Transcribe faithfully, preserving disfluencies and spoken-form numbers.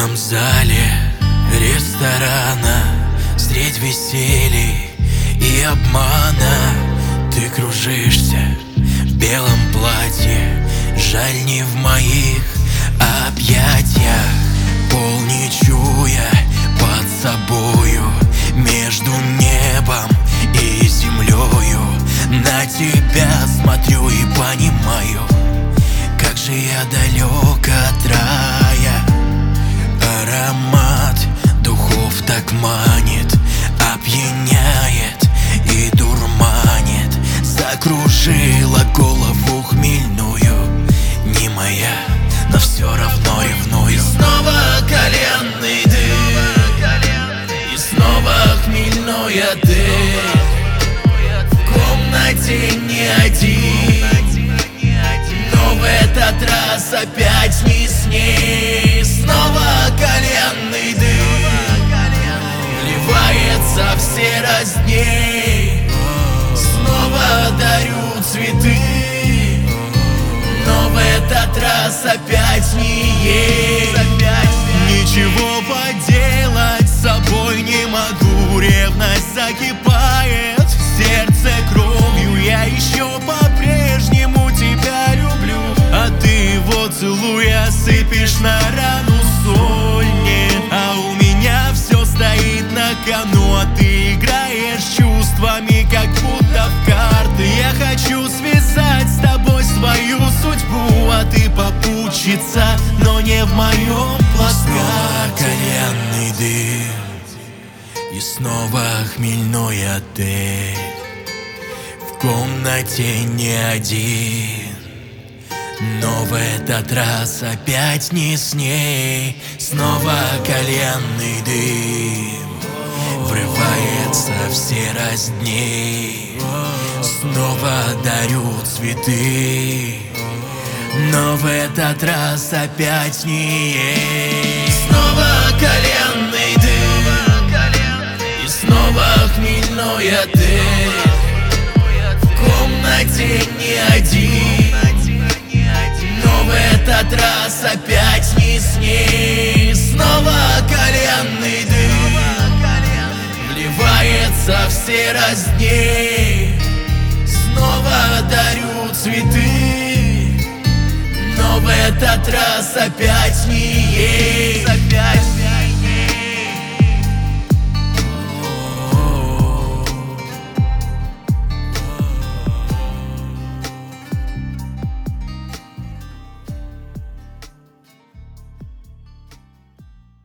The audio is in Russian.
полном зале ресторана средь веселий и обмана ты кружишься в белом платье, жаль, не в моих объятиях. Пол не чуя под собою, между небом и землею, на тебя смотрю и понимаю, как же я далек от рая. Аромат духов так манит, опьяняет и дурманит, закружила голову хмельную. Не моя, но все равно ревную. И снова коленный дым, и снова хмельной дым. В комнате не один, но в этот раз опять не с ней. Снова коленный дым вливается в серость дней. Снова дарю цветы, но в этот раз опять не ей. Ничего поделать с собой не могу, ревность закипает в сердце кровью. Я еще по-прежнему тебя люблю, а ты его целуя сыпешь на рану соль. Нет, а у меня все стоит на кону, а ты играешь чувствами, как будто в карты. Я хочу связать с тобой свою судьбу, а ты попутчица, но не в моем плацкарте. Снова коленный дым, и снова хмельной отель. В комнате не один, но в этот раз опять не с ней. Снова коленный дым врывается в серость дней. Снова дарю цветы, но в этот раз опять не ей. Снова коленный дым, и снова хмельной дым. В комнате не один, но в этот раз опять не с ней. Снова коленный дым вливается в серость дней. Снова дарю цветы, но в этот раз опять не ей.